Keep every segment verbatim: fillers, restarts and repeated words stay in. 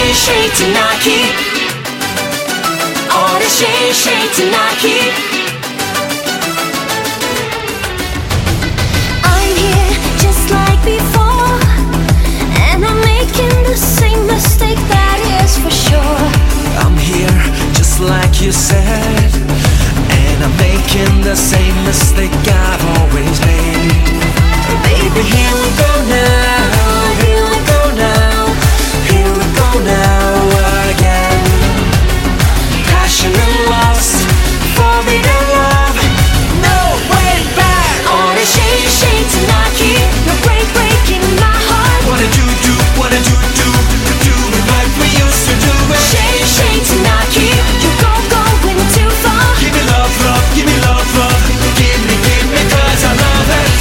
shade shade Tanaki. Oh, the shade shade Tanaki. I'm here just like before, and I'm making the same mistake, that is for sure. I'm here just like you said, and I'm making the same mistake I've always made. Baby, here we go now, here we go now, here we go now again. Passion and loss, forbidden love, no way back. Oh, the shade shade Tanaki, you're break breaking my heart. What did you do, what did you do, do it like we used to do it. Shade shade Tanaki, you go going too far. Give me love, love, give me love, love, give me, give me, cause I love it.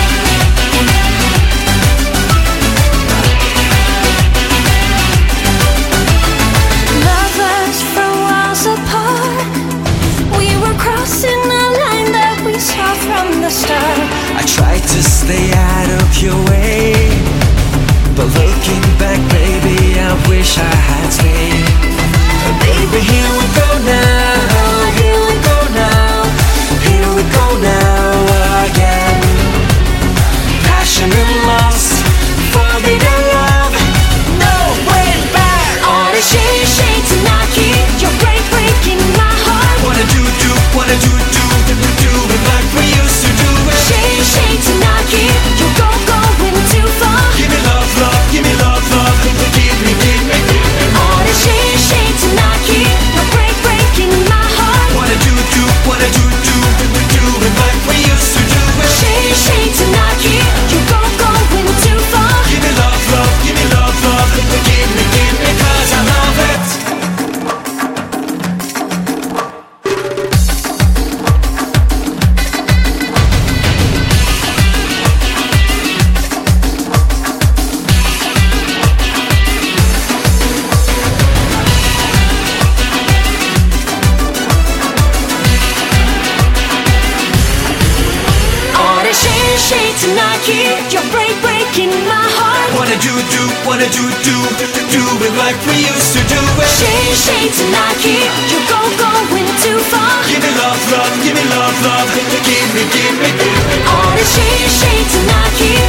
Lovers from worlds apart, we were crossing a line that we saw from the start. I tried to stay out of your way, but looking back, baby, I wish I had stayed. Baby, here we go now, here we go now, here we go now again. Passion and loss, forbidden love, no way back. Oh, the shade shade Tanaki, you're break breaking my heart. What did you do, what did you do, do it like we used to do it. Shade shade Tanaki, you go going too far. Give me love, love, give me love, love, give me, give me, give me. Oh, the shade shade Tanaki, you're break breaking my heart. What did you do, what did you do, do it like we used to do it. Shade shade Tanaki, you go going too far. Give me love, love, give me love, love, give me, give me, cause I love it. Oh, the shade shade Tanaki, you're break breaking my heart. What did you do, what did you do, do it like we used to do it. Shade shade Tanaki, you go going too far. Give me love, love, give me love, love, give me, give me, give me. Oh, the shade shade Tanaki,